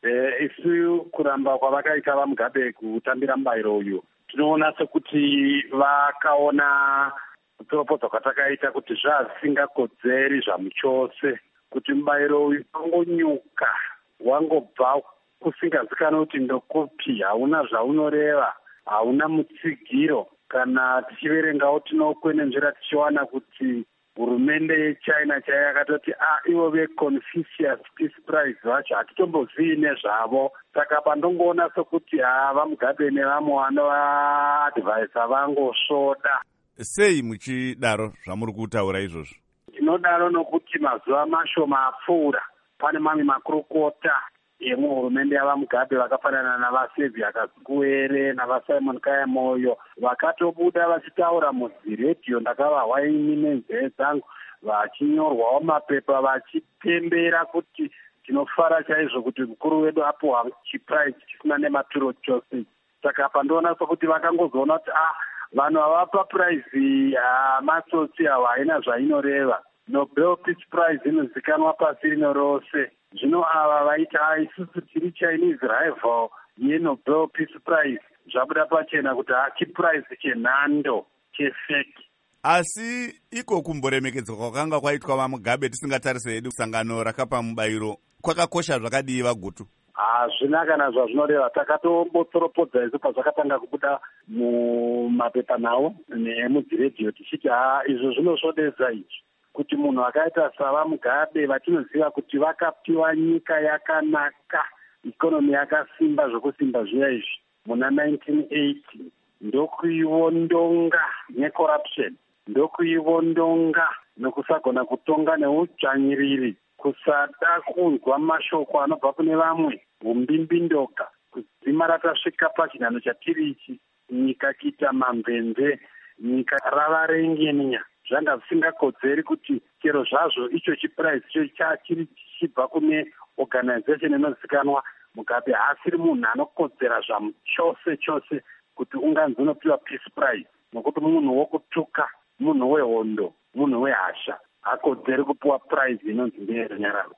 isu kuramba kwavakaita vaMugabe kutambira mubairo uyu, tinoona sekuti vakaona kutoropodza kwatakaita kuti zvazingakodzeri zvamuchose, kuti mubairo uyu wangonyuka, wangobva kusingazikanwa kuti ndokupi, hauna zvaunoreva, hauna mutsigiro. Kana tichiverengawo tinokwenenzvera tichiwana kuti hurumende yechina chaiyo yakatoti ivo veConfucius Peace Prize vacho hatitombozii nezvavo. Saka pandongoona sokuti vaMugabe nevamwe vanovaadvaisa vangosvoda. Sei muchidaro zvamuri kutaura izvozvo? Tinodaro nokuti mazuva mashoma apfuura pane mamwe makurukota emuhurumende yavaMugabe vakafanana navaSevia Kasukuwere navaSimon Kayamoyo vakatobuda vachitaura muziredhiyo, ndakavahwa ini nenzeve dzangu, vachinyorwawo mapepa vachipembera kuti tinofara chaizvo kuti mukuru wedu apuwa chiprize chisina nematuro chose. Saka pandoona sokuti vakangozoona kuti vanhu havapa prize matsotsi avo haina zvainoreva. Nobel Peace Prize inozikanwa pasi rino rose. Zvino ava vaiti isusu tiri Chinese rival yeNobel Peace Prize, zvabuda pachena kuti chiprize chenhando chefeki. Asi iko kumboremekedzwa kwakanga kwaitwa vaMugabe tisingatarisi hedu sangano rakapa mubairo kwakakosha zvakadii vagutu? Hazvina kana zvazvinoreva. Takatombotoropodza isu pazvakatanga kubuda mumapepa nawo nemudziredhiyo tichiti izvo zvinosvodesa izvi, kuti munhu akaita savaMugabe vatinoziva kuti vakapiwa nyika yakanaka, ikonomi yakasimba zvokusimba zviya izvi muna 1980, ndokuivondonga necorruption, ndokuivondonga nokusagona kutonga neudzvanyiriri, kusada kunzwa mashoko anobva kune vamwe, umbimbindoka, kudzima ratasvika pachinhano chatiri ichi, nyika kuita mamvenze, nyika rava rengenya. Zvanga zvisingakodzeri kuti chero zvazvo icho chiprize chiri chichibva kune organization inozikanwa, Mugabe haasiri munhu anokodzera zvamuchose chose kuti unganzi unopiwa Peace Prize, nokuti munhu wokutuka, munhu wehondo, munhu wehasha, hakodzeri kupiwa prize inonzi ndeyerunyararo.